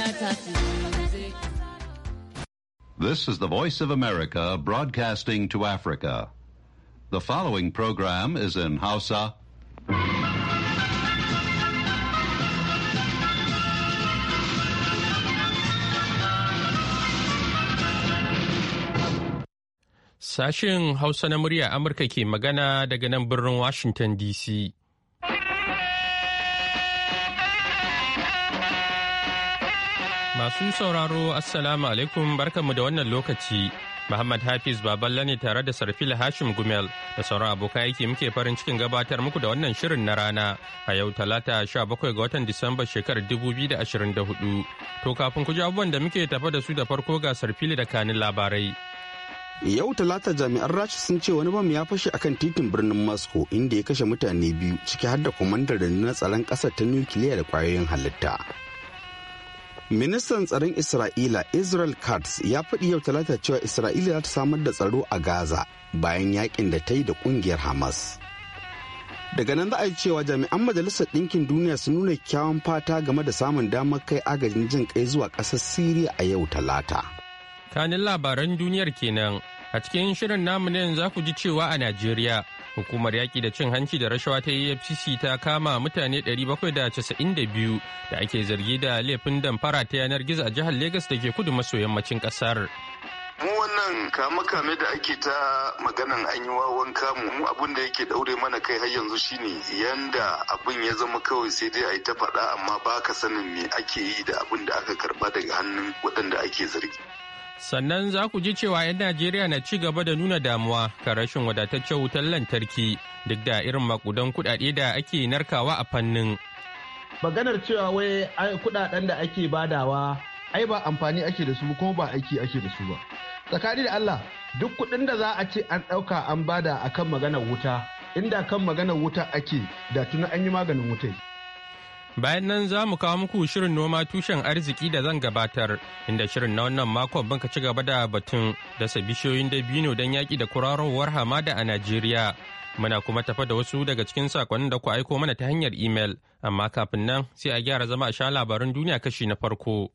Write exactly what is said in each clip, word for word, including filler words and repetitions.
This is the Voice of America broadcasting to Africa. The following program is in Hausa. Sashen Hausa na murya Amurka ke magana daga nan birnin Washington D C. Masu sauraro, Assalamu alaikum, barkanmu da wannan lokaci. Muhammad Hafiz Baballa ne tare da Sarfila Hashim Gumel da sauran abokan aiki muke farin cikin gabatar muku da wannan shirin na rana a yau talata sha bakwai ga watan Disamba shekarar dubu biyu da ashirin da hudu. To kafin ku ji abubuwan da muke tafa da su da farko ga Sarfila da kanin labarai. Yau talata jami'an Rasha sun ce wani bam ya fashe akan titin birnin Moscow inda ya kashe mutane biyu ciki har da kwamandar rundunar tsaron ƙasar ta nukiliya da kwayoyin halitta. Ministan tsaron Isra'ila Israel Katz ya faɗi yau talata cewa Isra'ila za ta samar da tsaro a Gaza bayan yakin da ta yi da ƙungiyar Hamas. Daga nan za a yi cewa jami'an Majalisar Ɗinkin Duniya sun nuna kyawun fata game da samun damar kai agajin jin kai zuwa ƙasar Siriya a yau talata. Kanin labaran duniyar kenan a cikin shirin namu ne za ku ji cewa a Najeriya hukumar yaƙi da cin hanci da rashawa ta E F C C ta kama mutane ɗari bakwai da casa'in da biyu da ake zargi da laifin damfara ta yanar gizo a jihar Legas da ke kudu maso yammacin ƙasar. Mu wannan kame-kame da ake ta maganan an yi wawan kamu mu abin da yake daure mana kai har yanzu shine yanda abin ya zama kawai sai dai a yi ta faɗa amma ba ka sanin me ake yi da abin da aka karba daga hannun waɗanda ake zargi. Sannan za ku ji cewa 'yan Najeriya na ci gaba da nuna damuwa kan rashin wadataccen wutar lantarki duk da irin makudan kuɗaɗe da ake narkawa a fannin. Maganar cewa wai kuɗaɗen da ake badawa ai ba amfani ake da su kuma ba aiki ake da su ba. Tsakani da Allah duk kuɗin da za a ce an ɗauka an bada akan maganar wuta inda kan maganar wuta ake da tuni an yi maganin wutai. Bayan nan za mu kawo muku shirin noma tushen arziki da zan gabatar, inda shirin na wannan makon banka ci gaba da batun dasa bishiyoyin dabino don yaƙi da kurarowar hamada a Najeriya. Muna kuma tafa da wasu daga cikin sakonnin da ku aiko mana ta hanyar imel, amma kafin nan sai a gyara zama a sha labaran duniya kashi na farko.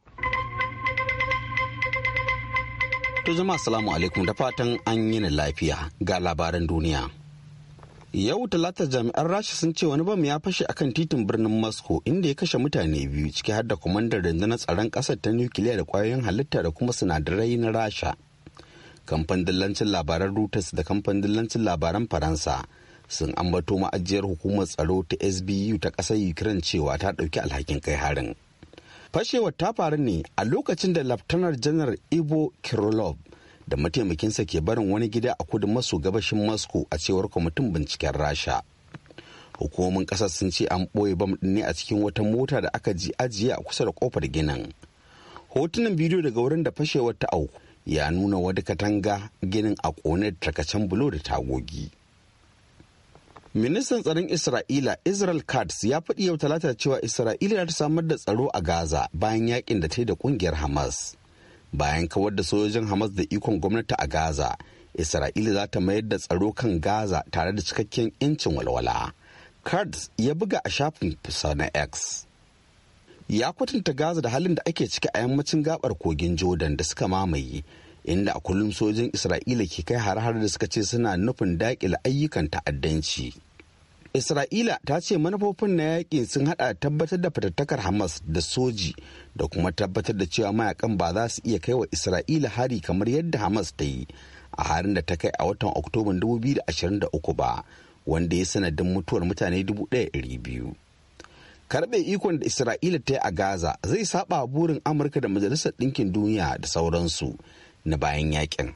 To jama'a assalamu alaikum da fatan an yi lafiya ga labaran duniya. Yau talata jami'an Rasha sun ce wani bam ya fashe akan titin birnin Moscow inda ya kashe mutane biyu ciki har da kwamandar rundunar tsaron ƙasar ta nukiliya da kwayoyin halitta da kuma sinadarai na Rasha. Kamfanin dillancin labaran Reuters da kamfanin dillancin labaran Faransa sun ambato ma'ajiyar hukumar tsaro ta S B U ta ƙasar Ukraine cewa ta ɗauki alhakin kai harin. Fashewar ta faru ne a lokacin da Laftanar Janar Ivo Kirillov da mataimakinsa ke barin wani gida a kudu maso gabashin Moscow a cewar kwamitin binciken Rasha. Hukumomin kasar sun ce an ɓoye bam ɗin ne a cikin wata mota da aka ji ajiye a kusa da kofar ginin. Hotunan bidiyo daga wurin da fashewar ta auku ya nuna wata katanga ginin a ƙone da tarkacen bulo da tagogi. Ministan tsaron Isra'ila Israel Katz ya faɗi yau talata cewa Isra'ila ta samar da tsaro a Gaza bayan yakin da ta yi da ƙungiyar Hamas. Bayan kawar da sojojin Hamas da ikon gwamnati a Gaza, Isra'ila za ta mayar da tsaro kan Gaza tare da cikakken 'yancin walwala. Kurds ya buga a shafin fisa na X. Ya kwatanta Gaza da halin da ake ciki a yammacin gabar kogin Jordan da suka mamaye, inda a kullum sojojin Isra'ila ke kai har-har da suka ce suna nufin daƙile ayyukan ta'addanci. Isra'ila ta ce manufofin na yaƙi sun haɗa tabbatar da fatattakar Hamas da soji da kuma tabbatar da cewa mayakan ba za su iya kai wa Isra'ila hari kamar yadda Hamas ta yi a harin da ta kai a watan Oktoban dubu biyu da ashirin da uku ba, wanda ya sanadin mutuwar mutane dubu ɗaya da ɗari biyu. Karɓe ikon da Isra'ila ta yi a Gaza zai saba burin Amurka da Majalisar Ɗinkin Duniya da sauransu na bayan yaƙin.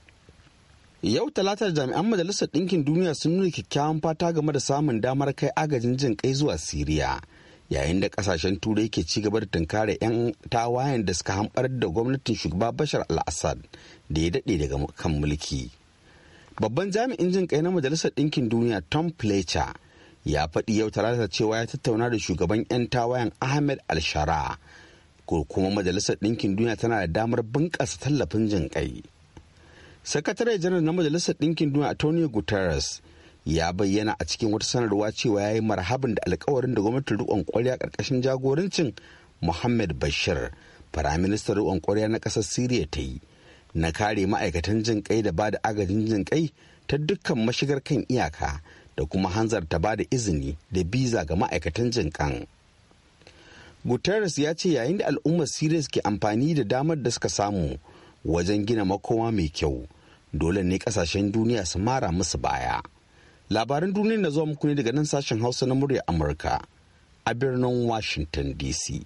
Yau talata jami'an Majalisar Ɗinkin Duniya sun nuna kyakkyawan fata game da samun damar kai agajin jin kai zuwa Siriya, yayin da kasashen Turai ke ci gaba da tunkare 'yan tawayen da suka hamɓar da gwamnatin shugaba Bashar al-Assad da ya daɗe daga kan mulki. Babban jami'in jin kai na Majalisar Ɗinkin Duniya Tom Fletcher ya faɗi yau talata cewa ya tattauna da shugaban 'yan tawayen Ahmed al-Shara, ko kuma Majalisar Ɗinkin Duniya tana da damar bunƙasa tallafin jin kai. Sakatare janar na Majalisar Ɗinkin Duniya Antonio Guterres ya bayyana a cikin wata sanarwa cewa ya yi marhaban da alkawarin da gwamnatin riƙon ƙwarya ƙarƙashin jagorancin Muhammad Bashir, firaministan riƙon ƙwarya na ƙasar Siriya ta yi na kare ma'aikatan jin kai da ba da agajin jin kai ta dukkan mashigar kan iyaka da kuma hanzarta ba da izini da biza ga ma'aikatan jin kan. Guterres ya ce yayin da al'ummar Siriya ke amfani da damar da suka samu wajen gina makoma mai kyau, dole ne kasashen duniya su mara musu baya. Labaran duniya na zuwa muku ne daga nan sashen Hausa na muryar Amurka a birnin Washington D C.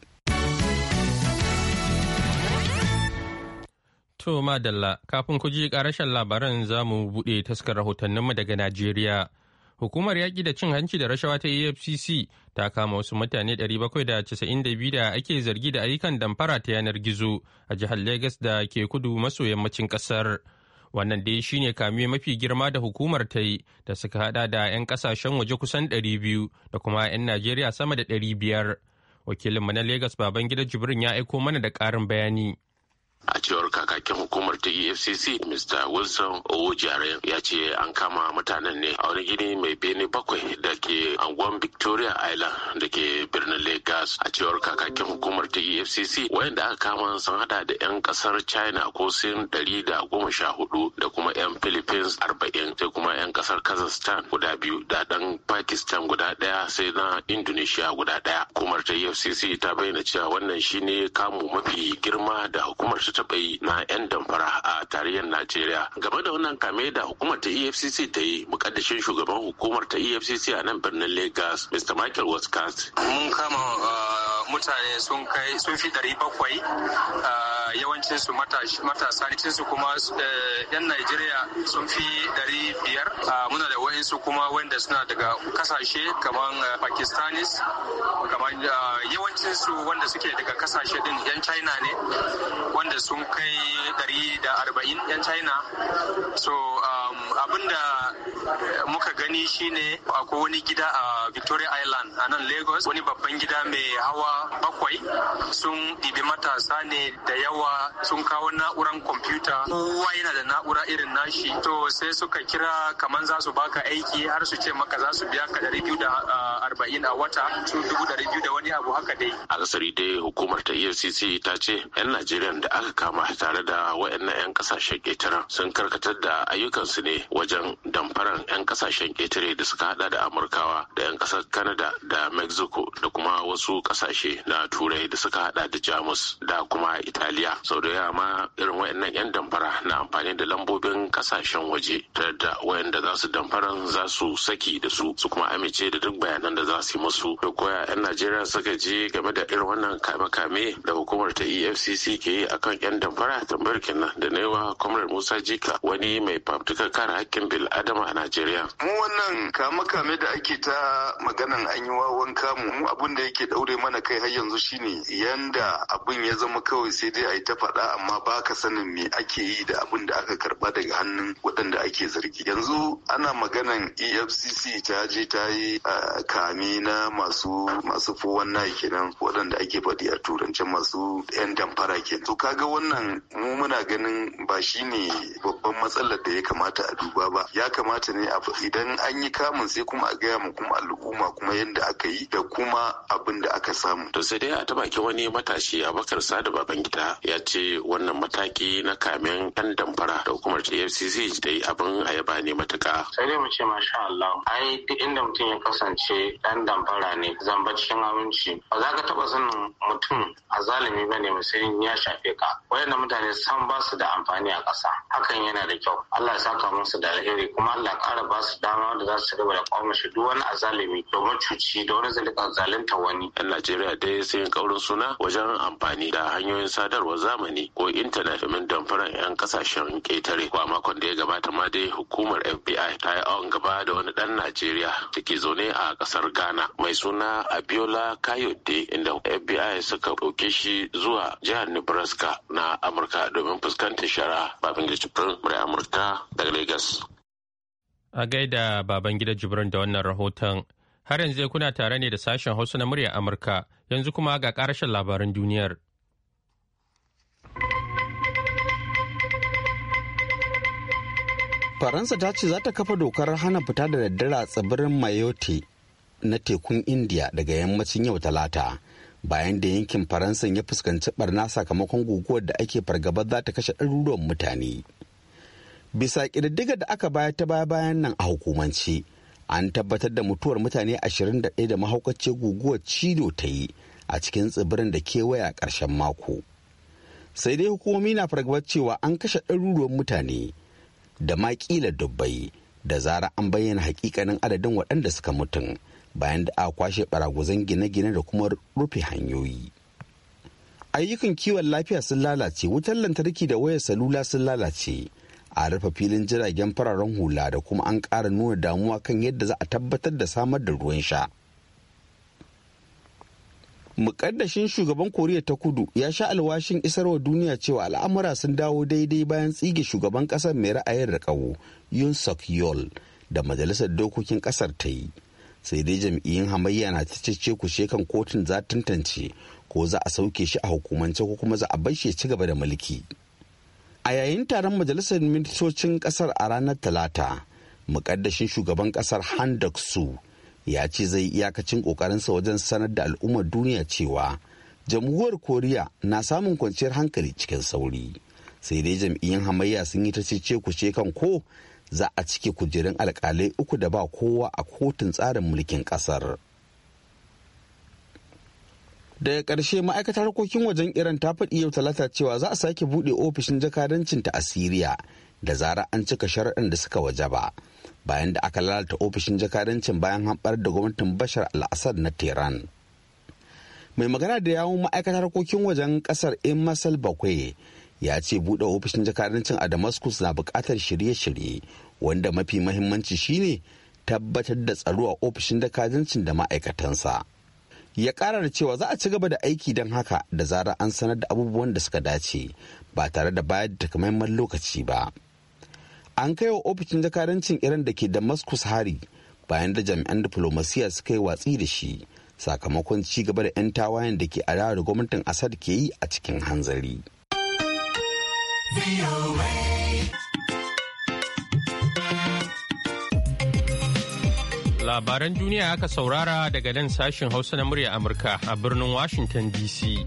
To madalla, kafin ku ji karashen labaran za mu buɗe taskar rahotanninmu daga Najeriya. Hukumar yaƙi da cin hanci da rashawa ta E F C C ta kama wasu mutane ɗari bakwai da casa'in da biyu da ake zargi da ayyukan damfara ta yanar gizo a jihar Legas da ke kudu maso yammacin ƙasar. Wannan dai shine kame mafi girma da hukumar ta yi da suka hada da 'yan kasashen waje kusan ɗari biyu da kuma 'yan Najeriya sama da ɗari biyar. Wakilinmu na Legas Babangida Jibrin ya aiko mana da ƙarin bayani. A cewar kakakin hukumar ta E F C C, Mister Wilson Owojare ya ce an kama mutanen ne a wani gini mai bene bakwai da ke anguwan Victoria Island da ke birnin Lagos. A cewar kakakin hukumar ta E F C C, wayanda aka kama sun hada da 'yan kasar China ko Sin ɗari da goma sha hudu da kuma 'yan Philippines arba'in sai kuma 'yan kasar Kazakhstan guda biyu da ɗan Pakistan guda ɗaya sai na Indonesia guda ɗaya. Hukumar ta E F C C ta bayyana cewa wannan shine kamu mafi girma da hukumar ta taɓa yi na 'yan damfara a tarihin Najeriya. Game da wannan kame da hukumar ta E F C C ta yi, mukaddashin shugaban hukumar ta E F C C a nan birnin Lagos, Mister Michael Watkins. Mun kama mutane sun kai sun fi ɗari bakwai, yawancin su matasa ne, su kuma 'yan Najeriya sun fi ɗari biyar. Muna da wa'insu kuma wanda suna daga kasashe kamar Pakistanis, kamar yawancin su wanda suke daga kasashe din 'yan China ne, wanda sun kai ɗari da arba'in 'yan China. So um, abinda muka gani shine akwai wani gida a Victoria Island a nan Lagos, wani babban gida mai hawa bakwai, sun ɗibi matasa ne da yawa, sun kawo na'uran kwamfuta, kowa yana da na'ura irin nashi. To sai suka kira kaman za su baka aiki har su ce maka za su biya ka ɗari biyu da arba'in a wata, su dubu ɗari biyu da wani abu haka dai. A kasari dai hukumar ta E F C C ta ce 'yan Najeriya da aka kama tare da waɗannan 'yan kasashen ƙetaren sun karkatar da ayyukansu ne wajen damfaran 'yan kasashen ƙetare da suka hada da Amurkawa da 'yan ƙasar Canada da Mexico da kuma wasu ƙasashe na Turai da suka hada da Jamus da kuma Italiya. Sau da yawa ma irin waɗannan 'yan damfara na amfani da lambobin ƙasashen waje tare da waɗanda za su damfaran za su saki da su su kuma amince da duk bayanan da za su yi musu. Da koya 'yan Najeriya suka je game da irin wannan kame-kame da hukumar ta E F C C ke yi akan 'yan damfara, tambayar kenan da naiwa Comrade Musa Jika, wani mai fafutukar kare hakkin bil adama a Najeriya. Mu wannan kame-kame da ake ta maganan an yi wawan kamu, mu abin da yake daure mana kai har yanzu shine yanda abin ya zama kawai sai dai a yi ta faɗa amma ba ka sanin me ake yi da abin da aka karba daga hannun waɗanda ake zargi. Yanzu ana maganan E F C C ta je ta yi kame na masu masu fowan nayi kenan, waɗanda ake faɗi a turance masu 'yan damfara kenan. To kaga wannan mu muna ganin ba shi ne babban matsalar da ya kamata a duba ba. Ya kamata ne idan an yi kamun sai kuma a gaya mu kuma al'umma kuma yadda aka yi da kuma abin da aka samu. To sai dai a ta baki wani matashi Abubakar Sadu Babangida ya ce wannan mataki na kamen 'yan damfara da hukumar E F C C ta yi abin a yaba ne matuka. Sai dai mu ce masha Allah, ai duk inda mutum ya kasance ɗan damfara ne zamba cikin aminci, ba za ka taɓa sanin mutum a zalimi ba ne musayin ya shafe ka. Wayannan mutane san ba su da amfani a ƙasa, hakan yana da kyau. Allah ya saka musu da alheri, kuma Allah ƙara ba su dama da za su gaba da kwamishe duk wani azalimi domin cuci da wani zalika zalunta wani. Yan Najeriya dai sun kaurin suna wajen amfani da hanyoyin sadarwar zamani ko intanet domin damfaran 'yan kasashen ƙetare. Ko a makon da ya gabata ma dai hukumar F B I ta yi awon gaba da wani ɗan Najeriya da ke zaune a ƙasar Ghana mai suna Abiola Kayode, inda F B I suka ɗauke shi zuwa jihar Nebraska na Amurka domin fuskantar shari'a. Babangida Jibrin, murai Amurka daga Lagos. A gaida Babangida Jibrin da wannan rahoton. Har yanzu kuna tare ne da sashen Hausa na murya Amurka, yanzu kuma ga ƙarashin labaran duniyar. Faransa ta ce za ta kafa dokar hana fita da daddare a tsibirin Mayotte na tekun India daga yammacin yau Talata, bayan da yankin Faransan ya fuskanci barna sakamakon guguwar da ake fargabar za ta kashe ɗaruruwan mutane. Bisa ƙididdigar da aka bayar ta baya bayan nan a hukumance, an tabbatar da mutuwar mutane ashirin da ɗaya da mahaukacin guguwar Cido ta yi a cikin tsibirin da kewaye a ƙarshen mako. Sai dai hukumomi na fargabar cewa an kashe ɗaruruwan mutane da ma ƙila dubbai da zara an bayyana hakikanin adadin waɗanda suka mutum bayan da aka kwashe baraguzan gine-gine da kuma rufe hanyoyi. Ayyukan kiwon lafiya sun lalace, wutar lantarki da wayar salula sun lalace, a rufe filin jiragen fararen hula da kuma an ƙara nuna damuwa kan yadda za a tabbatar da samar da ruwan sha. Mukaddashin shugaban Koriya ta Kudu ya sha alwashin isarwa duniya cewa al'amura sun dawo daidai bayan tsige shugaban kasar mai ra'ayin riƙau Yoon Suk Yeol da majalisar dokokin kasar ta yi. Sai dai jam'iyyun hamayya na ta cece kushe kan kotun za tantance ko za a sauke shi a hukumance ko kuma za a bar shi ya ci gaba da mulki. A yayin taron majalisar ministocin kasar a ranar Talata, mukaddashin shugaban kasar Han Duck-soo ya ce zai iyakacin kokarinsa wajen sanar da al'ummar duniya cewa jamhuriyar Koriya na samun kwanciyar hankali cikin sauri. Sai dai jam'iyyun hamayya sun yi ta cece kuce kan ko za a cike kujerun alkalai uku da ba kowa a kotun tsarin mulkin kasar. Daga ƙarshe, ma'aikatar harkokin wajen Iran ta faɗi yau Talata cewa za a sake buɗe ofishin jakadancinta a Siriya da zarar an cika sharaɗin da suka wajaba, bayan da aka lalata ofishin jakadancin bayan hamɓar da gwamnatin Bashar al-Assad na Tehran. Mai magana da yawun ma'aikatar harkokin wajen ƙasar Masal Bakwai ya ce buɗe ofishin jakadancin a Damascus na buƙatar shirye-shirye, wanda mafi mahimmanci shine tabbatar da tsaro a ofishin jakadancin da ma'aikatansa. Ya ƙara da cewa za a ci gaba da aiki don haka da zarar an sanar da abubuwan da suka dace ba tare da bayar da takamaiman lokaci ba. An kai wa ofishin jakadancin Iran da ke Damascus hari bayan da jami'an diflomasiya suka yi watsi da shi sakamakon ci gaba da 'yan tawayen da ke adawa da gwamnatin Assad ke yi a cikin hanzari. Labaran duniya aka saurara daga nan sashen Hausa na murya Amurka a birnin Washington D C.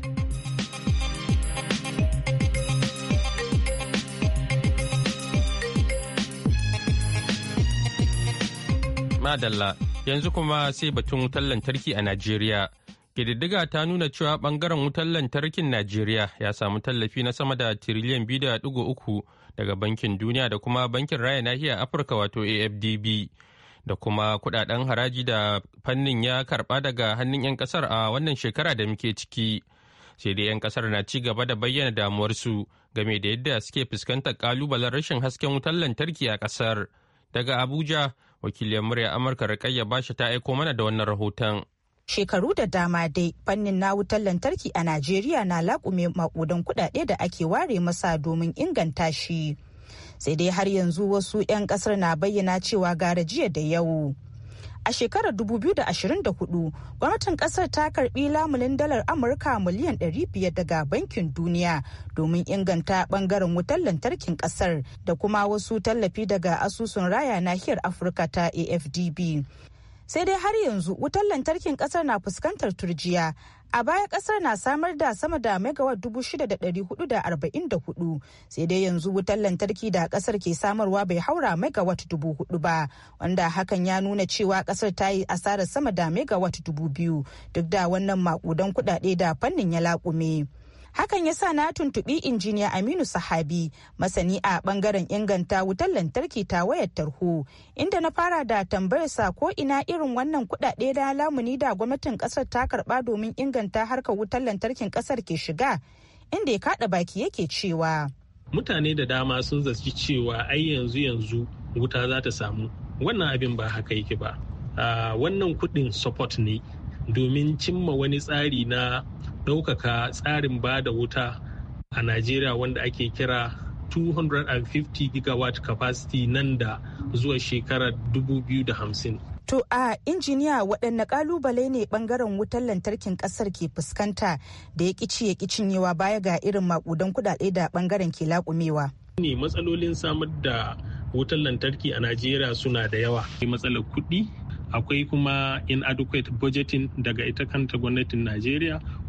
Madalla, yanzu kuma sai batun wutar lantarki a Najeriya. Ƙididdiga ta nuna cewa ɓangaren wutar lantarkin Najeriya ya samu tallafi na sama da tiriliyan biyu da ɗigo uku daga Bankin Duniya da kuma Bankin Raya Nahiyar Afirka wato A F D B. Da kuma kudaden haraji da fannin ya karba daga hannun 'yan kasar a wannan shekara da muke ciki. Sai dai 'yan kasar na ci gaba da bayyana damuwarsu game da yadda suke fuskantar kalubalen rashin hasken wutar lantarki a kasar. Daga Abuja, wakiliyar murya Amurka Rukayya Bashi ta aiko mana da wannan rahoton. Shekaru da dama dai fannin na wutar lantarki a Najeriya na laƙume maƙudan kuɗaɗe da ake ware masa domin inganta shi. Sai dai har yanzu wasu 'yan kasar na bayyana cewa gara jiya da yau. A shekarar dubu biyu da ashirin da hudu, gwamnatin kasar ta karbi lamunin dalar Amurka miliyan ɗari biyar daga Bankin Duniya domin inganta bangaren wutar lantarkin kasar da kuma wasu tallafi daga asusun raya nahiyar Afirka ta A F D B. Sai dai har yanzu wutar lantarkin kasar na fuskantar turjiya. A baya kasar na samar da sama da megawatt dubu shida da ɗari hudu da arba'in da hudu, sai dai yanzu wutar lantarki da kasar ke samarwa bai haura megawatt dubu hudu ba, wanda hakan ya nuna cewa kasar ta yi asarar sama da megawatt dubu biyu duk da wannan makudan kudade da fannin ya laƙume. Hakan ya sa na tuntuɓi injiniya Aminu Sahabi, masani a ɓangaren inganta wutar lantarki ta wayar tarho, inda na fara da tambayarsa ko ina irin wannan kuɗaɗe da lamuni da gwamnatin ƙasar ta karɓa domin inganta harkar wutar lantarkin ƙasar ke shiga, inda ya kaɗa baki yake cewa. Mutane da dama sun zaci cewa ai yanzu yanzu wuta za ta samu. Wannan abin ba haka yake ba. Uh, wannan kuɗin support ne domin cimma wani tsari na ɗaukaka tsarin ba da wuta a Najeriya wanda ake kira two hundred fifty gigawatt capacity nan da zuwa shekarar dubu biyu da hamsin. To a injiniya waɗanne ƙalubale ne ɓangaren wutar lantarkin ƙasar ke fuskanta da ya ƙici ya ƙi cinyewa baya ga irin maƙudan kuɗaɗe da ɓangaren ke laƙumewa? Ne matsalolin samar da wutar lantarki a Najeriya suna da yawa. Matsalar kuɗi, akwai kuma inadequate budgeting daga ita kanta gwamnatin Najeriya,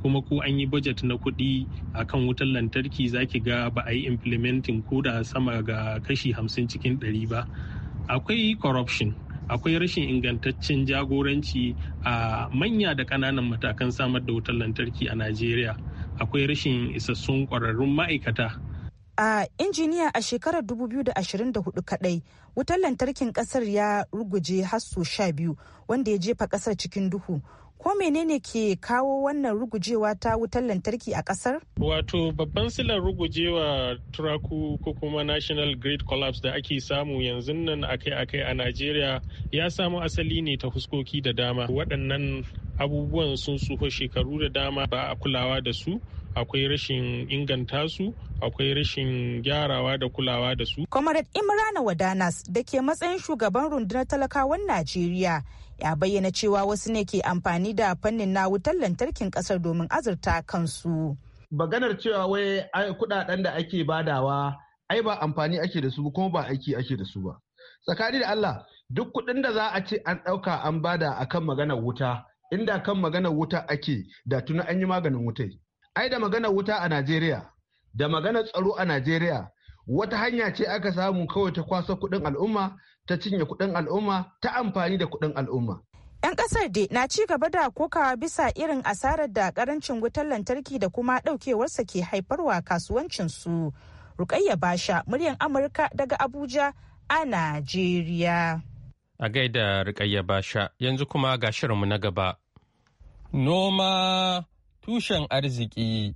kuma ko an yi budget na kuɗi a kan wutar lantarki zaki ga ba a yi implementing ko da sama ga kashi hamsin cikin ɗari ba. Akwai corruption, akwai rashin ingantaccen jagoranci a manya da ƙananan matakan samar da wutar lantarki a Najeriya. Akwai rashin isassun ƙwararrun ma'aikata. A injiniya a shekarar dubu biyu da ashirin da hudu kadai wutar lantarkin kasar ya ruguje har sau sha biyu wanda ya jefa kasar cikin duhu. Ko menene ke kawo wannan rugujewa ta wutar lantarki a kasar? Wato babban silar rugujewa turaku ko kuma national grid collapse da ake samu yanzu nan akai-akai a Najeriya ya samu asali ne ta fuskoki da dama. Waɗannan abubuwan sun tsufa shekaru da dama ba a kulawa da su. Akwai rashin inganta su, akwai rashin gyarawa da kulawa da su. Comrade Imrana Wadanas da ke matsayin shugaban rundunar talakawan Najeriya ya bayyana cewa wasu ne ke amfani da fannin na wutar lantarkin kasar domin azurta kansu. Maganar cewa wai kudaden da ake badawa ai ba amfani ake da su kuma ba aiki ake da su ba. Tsakani da Allah duk kudin da za a ce an dauka an bada akan maganar wuta, inda kan maganar wuta ake da tuna an yi maganin wutai. Ai da maganar wuta a Najeriya, da maganar tsaro a Najeriya, wata hanya ce aka samu kawai ta kwasa kuɗin al'umma, ta cinye kuɗin al'umma, ta amfani da kuɗin al'umma. 'Yan ƙasar dai na ci gaba da kokawa bisa irin asarar da ƙarancin wutar lantarki da kuma ɗaukewarsa ke haifarwa kasuwancinsu. Rukayya Basha, muryar Amurka daga Abuja a Najeriya. A gaida Rukayya Basha, yanzu kuma ga shirinmu na gaba. Noma tushen arziki.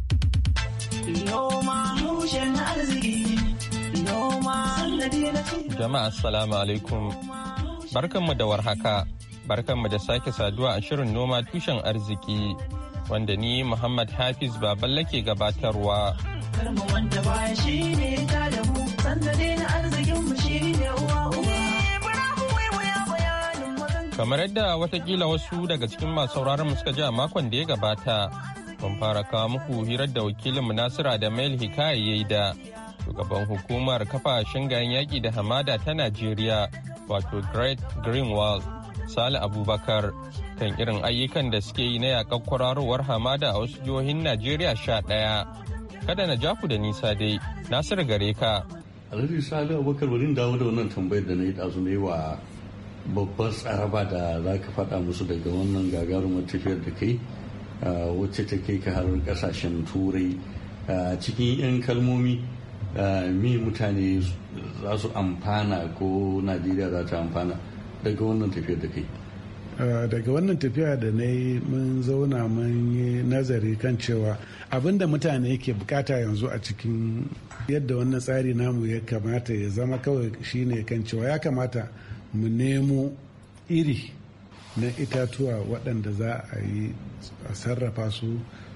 Jama'a assalamu alaikum. Barkanmu da warhaka. Barkanmu da sake saduwa a shirin noma tushen arziki wanda ni Muhammad Hafiz Baballe ke gabatarwa. Karmu wanda baya shi ne ta da mu, sannade na arzikin mu shi ne uwa uwa. Kamar yadda watakila wasu daga cikin masu sauraron suka ji a makon da ya gabata, mun fara kawo muku hirar da wakilinmu Nasiru Adamu Hikaya yayi da shugaban hukumar kafa shingayen yaƙi da hamada ta Najeriya, wato Great Green Wall, Sale Abubakar, kan irin ayyukan da suke yi na yaƙar kwararowar hamada a wasu jihohin Najeriya sha ɗaya. Kada na ja ku da nisa dai, Nasiru gare ka. Alhaji Sale Abubakar, bari dawo da wannan tambayar da na yi ɗazu ne wa babbar tsaraba da za ka faɗa musu daga wannan gagarumar tafiyar da kai wacce ta kai ka har ƙasashen turai cikin 'yan kalmomi me mutane za su amfana ko najeriya za ta amfana daga wannan tafiyar da kai. Daga wannan tafiya da na yi mun zauna mun yi nazari kan cewa abinda mutane ke bukata yanzu a cikin yadda wannan tsari namu ya kamata ya zama kawai shine kan cewa ya kamata mu nemo iri na itatuwa waɗanda za a yi a sarrafa su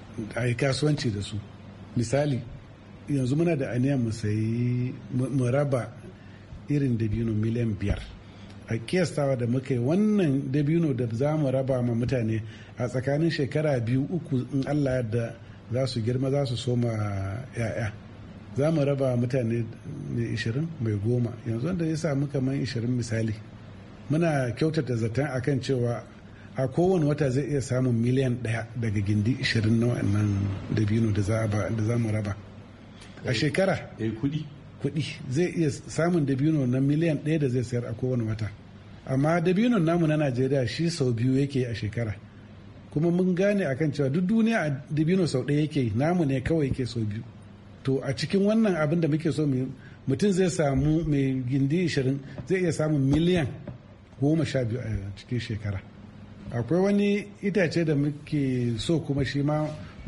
a yi kasuwanci da su. Misali yanzu muna da aniyan mu sayi mu raba irin dabino miliyan biyar. A kiyastawa da muka yi wannan dabino da za mu raba ma mutane a tsakanin shekara biyu uku in Allah yadda za su girma za su soma ya'ya. Za mu raba mutane mai ishirin mai goma yanzu da ya samu kamar ishirin misali. Muna kyautata zaton akan cewa a kowane wata zai iya samun miliyan ɗaya daga gindi ishirin na wannan dabino da za mu raba. A shekara kuɗi kuɗi zai iya samun dabino na miliyan ɗaya da zai sayar a kowane wata. Amma dabinon namu na Najeriya shi sau biyu yake a shekara. Kuma mun gane akan cewa duk duniya a dabino sau ɗaya yake, namu ne kawai yake sau biyu. To a cikin wannan abin da muke so mutum zai samu mai gindi ishirin zai iya samun miliyan goma sha biyu a cikin shekara. Akwai wani itace da muke so kuma shi ma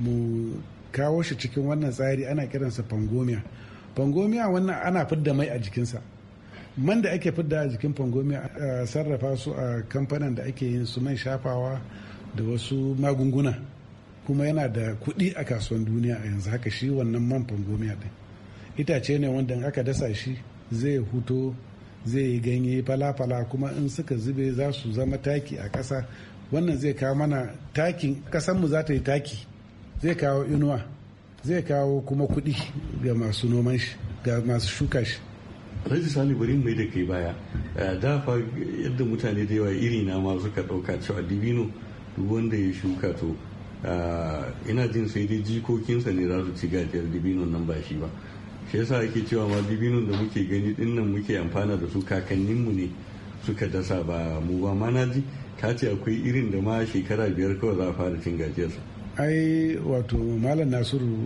mu kawo shi cikin wannan tsari, ana kiransa fangomiya. Fangomiya wannan ana fidda mai a jikinsa. Man da ake fidda a jikin fangomiya a sarrafa su a kamfanin da ake yin su man shafawa da wasu magunguna, kuma yana da kuɗi a kasuwan duniya a yanzu haka shi wannan man fangomiya ɗin. Itace ne wanda aka dasa shi zai huto, zai yi ganye fala-fala, kuma in suka zube za su zama taki a ƙasa. Wannan zai kawo mana takin ƙasanmu, za ta yi taki, zai kawo inuwa, zai kawo kuma kuɗi ga masu noman shi, ga masu shuka shi. Alhaji Sani, bari mai da kai baya. Da fa yadda mutane da yawa iri na ma suka ɗauka cewa dibino duk wanda ya shuka to ina jin sai dai jikokinsa ne za su ci gajiyar dibinon nan ba shi ba. Shi yasa ake cewa ma dibinon da muke gani din nan muke amfana da su kakanninmu ne suka dasa ba mu ba. Ma na ji ka ce akwai irin da ma shekara biyar kawai za a fara cin gajiyarsa. Ai wato Malam Nasiru,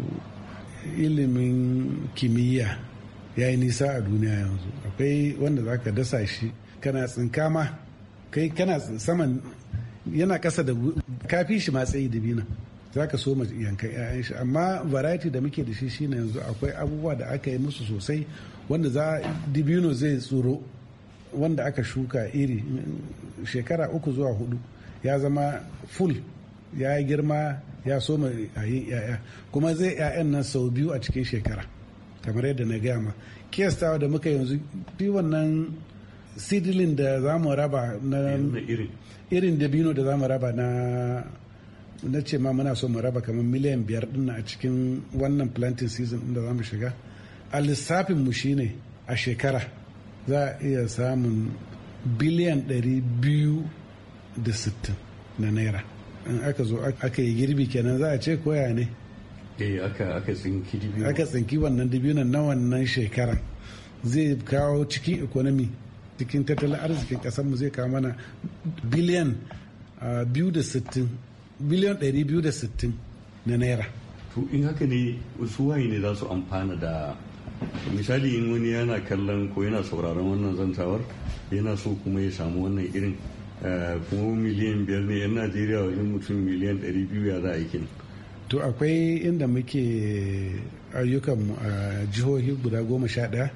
ilimin kimiyya ya yi nisa a duniya yanzu. Akwai wanda za ka dasa shi kana tsinka ma kai kana saman yana kasa da kafi shi matsayi dibina za ka so yankan 'ya'yan shi. Amma variety da muke da shi shine yanzu akwai abubuwa da aka yi musu sosai wanda za dibino zai tsoro, wanda aka shuka iri shekara uku zuwa hudu ya zama full, ya yi girma, ya soma a yin 'ya'ya, kuma zai 'ya'yan nan sau biyu a cikin shekara kamar yadda na gaya ma. Kiyastawa da muka yanzu fi wannan seedling da za mu raba na irin dabino da za mu raba na na ce ma muna so mu raba kamar miliyan biyar din a cikin wannan planting season da za mu shiga. A lissafin mu shine a shekara za a iya samun biliyan ɗari biyu da sittin na naira. In aka zo aka yi girbi kenan za a ce koya ne eh aka aka tsinki dibino aka tsinki wannan dibinon na wannan shekaran zai kawo cikin economy, cikin tattalin arzikin kasarmu zai kawo mana biliyan biyu da sittin biliyan ɗari biyu da sittin na naira. To in haka ne su waye ne za su amfana da, misali in wani yana kallon ko yana sauraron wannan zantawar yana so kuma ya samu wannan irin kuma miliyan biyar ne yan Najeriya wajen mutum miliyan ɗari biyu ya za a yi. To akwai inda muke ayyukanmu a jihohi guda goma sha ɗaya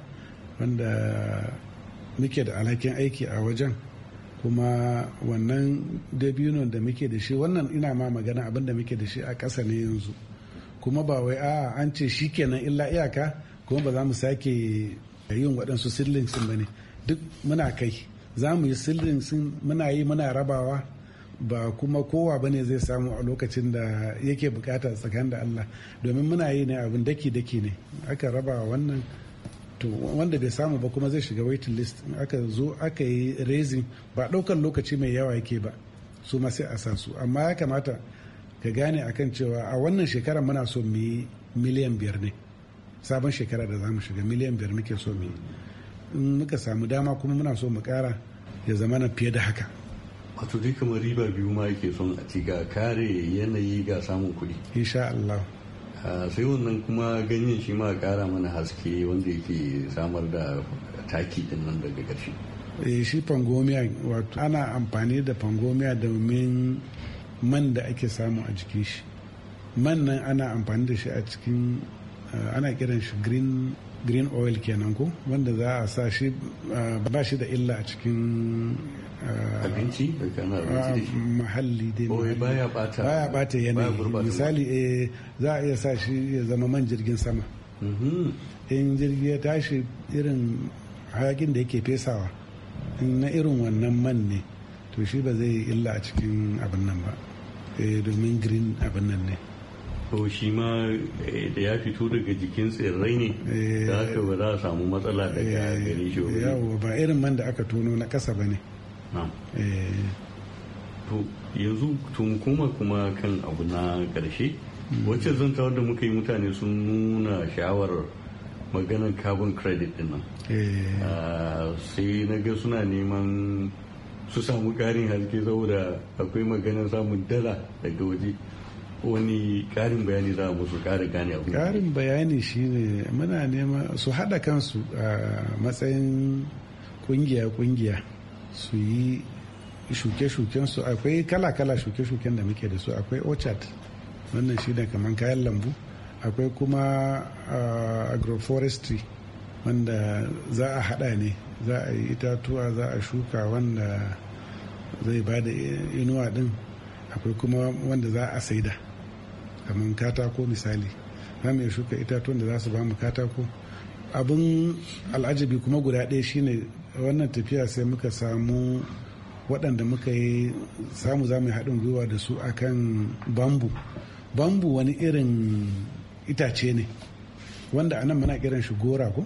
wanda muke da alhakin aiki a wajen, kuma wannan dabinon da muke da shi, wannan ina ma magana abin da muke da shi a ƙasa ne yanzu, kuma ba wai a an ce shi kenan illa iyaka kuma ba za mu sake yin waɗansu seedlings ba ne, duk muna kai za mu yi seedlings muna yi muna rabawa, ba kuma kowa bane zai samu a lokacin da yake bukata tsakanin da Allah, domin muna yi ne abin daki-daki ne, aka raba wannan to wanda bai samu ba kuma zai shiga waiting list. Aka zo aka yi raising ba ɗaukar lokaci mai yawa yake ba, su ma sai a sa su. Amma ya kamata ka gane akan cewa a wannan shekara muna so mu yi miliyan biyar ne, sabon shekara da za mu shiga miliyan biyar muke so mu yi. In muka samu dama kuma muna so mu kara ya zama na fiye da haka. Wato dai kamar riba biyu ma yake son a ci, ga kare yanayi ga samun kuɗi. Insha Allah. Sai wannan kuma ganyen shi ma kara mana haske wanda yake samar da taki din nan daga ƙarshe. Eh shi pangomiya, wato ana amfani da pangomiya domin man da ake samu a jikin shi. Man nan ana amfani da shi a cikin ana kiran shi green green oil kenan ko, wanda za a sa shi ba shi da illa a cikin abinci da kana abinci da shi muhalli dai muhalli baya bata baya bata yanayi. Misali eh za a iya sa shi ya zama man jirgin sama. In jirgi ya tashi irin hayakin da yake fesawa na irin wannan man ne, to shi ba zai illa a cikin abin nan ba, domin green abin nan ne. to shi ma da ya fito daga jikin tsirrai ne da haka ba za a samu matsala daga gare shi ba. Yawo ba irin man da aka tono na ƙasa ba ne. To yanzu tun koma kuma kan abu na ƙarshe, wacce zantawar da muka yi mutane sun nuna shawarar maganar carbon credit din nan. Sai na ga suna neman su samu ƙarin haske saboda akwai maganar samun dala daga waje. Wani ƙarin bayani za a musu ƙara gane abu? Ƙarin bayani shine muna nema su haɗa kansu a matsayin ƙungiya-ƙungiya su yi shuke-shuken su. Akwai kala-kala shuke-shuken da muke da su. Akwai orchard, wannan shi ne kamar kayan lambu. Akwai kuma agroforestry, wanda za a haɗa ne, za a yi itatuwa, za a shuka wanda zai ba da inuwa ɗin. Akwai kuma wanda za a saida, kamar katako misali, za mu iya shuka itatuwan da za su ba mu katako. Abin al'ajabi kuma guda ɗaya shine wannan tafiya sai muka samu waɗanda muka yi samu za mu yi haɗin gwiwa da su akan bambu. Bambu wani irin itace ne wanda anan muna kiran shi gora ko?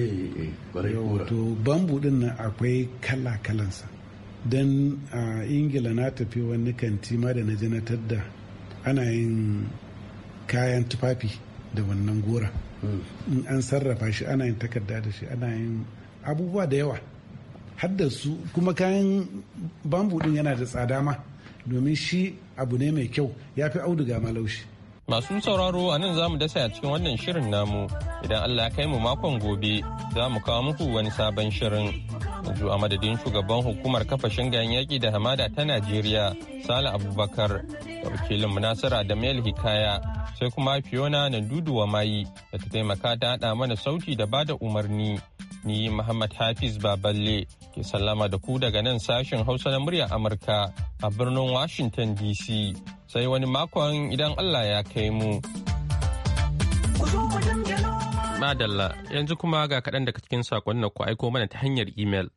To bambu ɗin nan akwai kala-kalansa. Don a ingila na tafi wani kanti ma da na je na tadda ana yin kayan tufafi da wannan gora. In an sarrafa shi ana yin takarda da shi, ana yin abubuwa da yawa har da su kuma kayan bambu din yana da tsada ma domin shi abu ne mai kyau, ya fi auduga ma laushi. Masu sauraro a nan za mu dasa a cikin wannan shirin namu, idan Allah ya kai mu makon gobe za mu kawo muku wani sabon shirin. Yanzu a madadin shugaban hukumar kafa shingayen yaƙi da hamada ta Najeriya Sale Abubakar da wakilin Munasara da Mel Hikaya, sai kuma Fiona Nandudu Wamayi da ta taimaka ta haɗa mana sauti da bada umarni. Ni Muhammad Hafiz Baballe ke sallama da ku daga nan sashen Hausa na muryar Amurka a birnin Washington D C. Sai wani makon idan Allah ya kai mu. Madalla, yanzu kuma ga kaɗan daga cikin saƙon da ku aiko mana ta hanyar imel.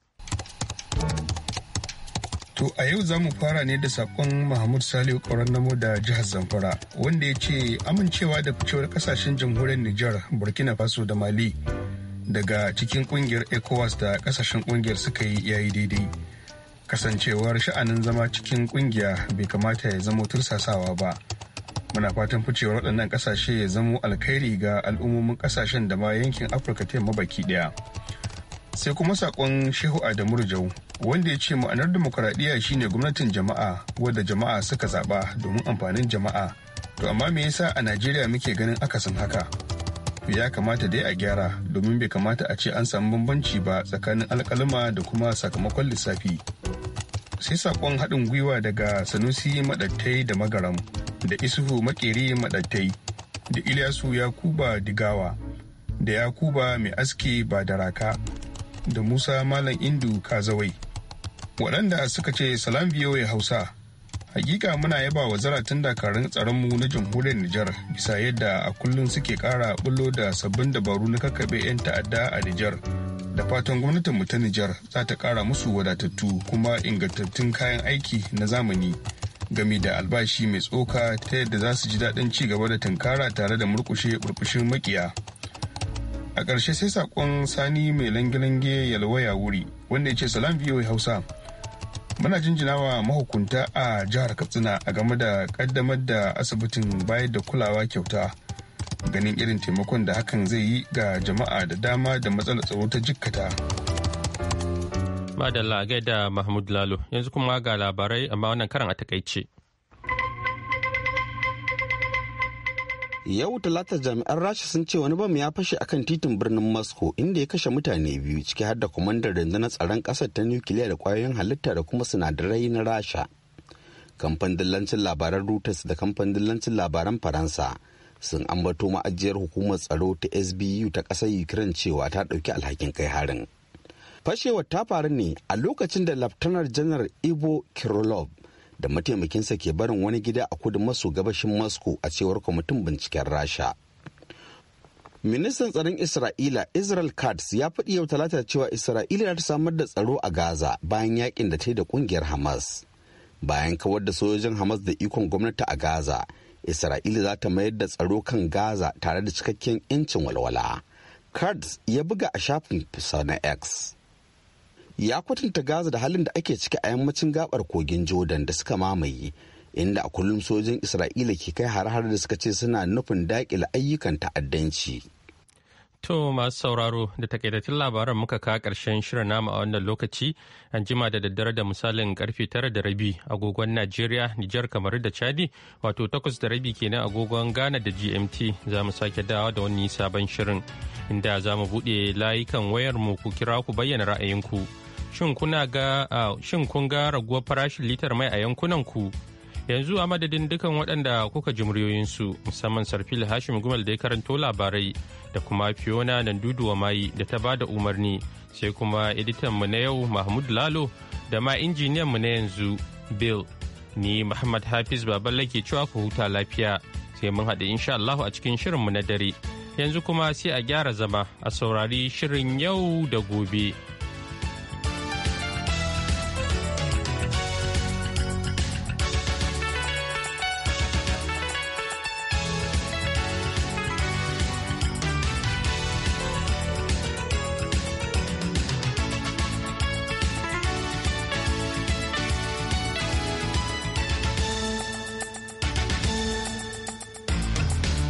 To a yau za mu fara ne da saƙon Mahmud Salihu Ƙauran Namo da jihar Zamfara, wanda ya ce amincewa da ficewar ƙasashen jamhuriyar Nijar, Burkina Faso da Mali daga cikin ƙungiyar ECOWAS da ƙasashen ƙungiyar suka yi yayi daidai. Kasancewar sha'anin zama cikin ƙungiya bai kamata ya zamo tursasawa ba. Muna fatan ficewar waɗannan ƙasashe ya zamo alkhairi ga al'ummomin ƙasashen da ma yankin Afirka ta yamma baki ɗaya. Sai kuma saƙon Shehu Adamu Rijau, wanda ya ce ma'anar demokuraɗiyya shine gwamnatin jama'a wadda jama'a suka zaɓa domin amfanin jama'a. To amma me yasa a Najeriya muke ganin akasin haka? To ya kamata dai a gyara domin bai kamata a ce an samu bambanci ba tsakanin alƙaluma da kuma sakamakon lissafi. Sai saƙon haɗin gwiwa daga Sanusi Maɗattai da Magaram da Isuhu Makeri Maɗattai da Ilyasu Yakuba Digawa da Yakuba Mai Aski Badaraka da Musa Malam Indu Kazawai, waɗanda suka ce salam biyoyi Hausa. Hakika muna yaba wa zaratan dakarun tsaronmu na jamhuriyar Nijar bisa yadda a kullum suke ƙara bullo da sabbin dabaru na kakkaɓe 'yan ta'adda a Nijar. Da fatan gwamnatinmu ta Nijar za ta ƙara musu wadatattu kuma ingantattun kayan aiki na zamani game da albashi mai tsoka ta yadda za su ji daɗin ci gaba da tunkara tare da murƙushe burbushin makiya. A ƙarshe sai saƙon Sani mai lange-lange yalwaya wuri wanda ya ce salam biyoyi Hausa. Muna jinjinawa mahukunta a jihar Katsina a game da ƙaddamar da asibitin bayar da kulawa kyauta, ganin irin taimakon da hakan zai yi ga jama'a da dama da matsalar tsaro ta jikkata. Madalla gaida Mahmud Lalo, yanzu kuma ga labarai amma wannan karan a takaice. Yau talata jami'an Rasha sun ce wani bam ya fashe akan titin birnin Moscow inda ya kashe mutane biyu ciki har da kwamandan rundunar tsaron ƙasar ta nukiliya da ƙwayoyin halitta da kuma sinadarai na Rasha. Kamfanin dillancin labaran Reuters da kamfanin dillancin labaran Faransa sun ambato ma'ajiyar hukumar tsaro ta S B U ta ƙasar Ukraine cewa ta ɗauki alhakin kai harin. Fashewar ta faru ne a lokacin da Laftanar Janar Ivo Kirillov da mataimakinsa ke barin wani gida a kudu maso gabashin Moscow a cewar kwamitin binciken Rasha. Ministan tsaron Isra'ila Israel Katz ya faɗi yau talata cewa Isra'ila ta samar da tsaro a Gaza bayan yakin da ta yi da kungiyar Hamas. Bayan kawar da sojojin Hamas da ikon gwamnati a Gaza, Isra'ila za ta mayar da tsaro kan Gaza tare da cikakken 'yancin walwala. Katz ya buga a shafin fisa na X. Ya kwatanta Gaza da halin da ake ciki a yammacin gabar kogin Jordan da suka mamaye, inda a kullum sojin Isra'ila ke kai har-har da suka ce suna nufin daƙile ayyukan ta'addanci. To masu sauraro da takaitattun labaran muka kawo ƙarshen shirin namu a wannan lokaci, an jima da daddare da misalin karfe tara da rabi agogon Najeriya, Nijar, kamar da Chadi, wato takwas da rabi kenan agogon Ghana da G M T za mu sake dawa da wani sabon shirin inda za mu buɗe layukan wayar mu ku kira ku bayyana ra'ayinku. Shin kuna ga shin kun ga raguwar farashin litar mai a yankunan ku? Yanzu a madadin dukan waɗanda kuka ji muryoyinsu musamman Sarfil Hashim Gumal da ya karanto labarai da kuma Fiona Nandudu Wamayi da ta bada umarni, sai kuma editan mu na yau Mahmud Lalo da ma injiniyan mu na yanzu Bill. Ni Muhammad Hafiz Baballe ke cewa ku huta lafiya, sai mun haɗu insha Allah a cikin shirin mu na dare. Yanzu kuma sai a gyara zama a saurari shirin yau da gobe.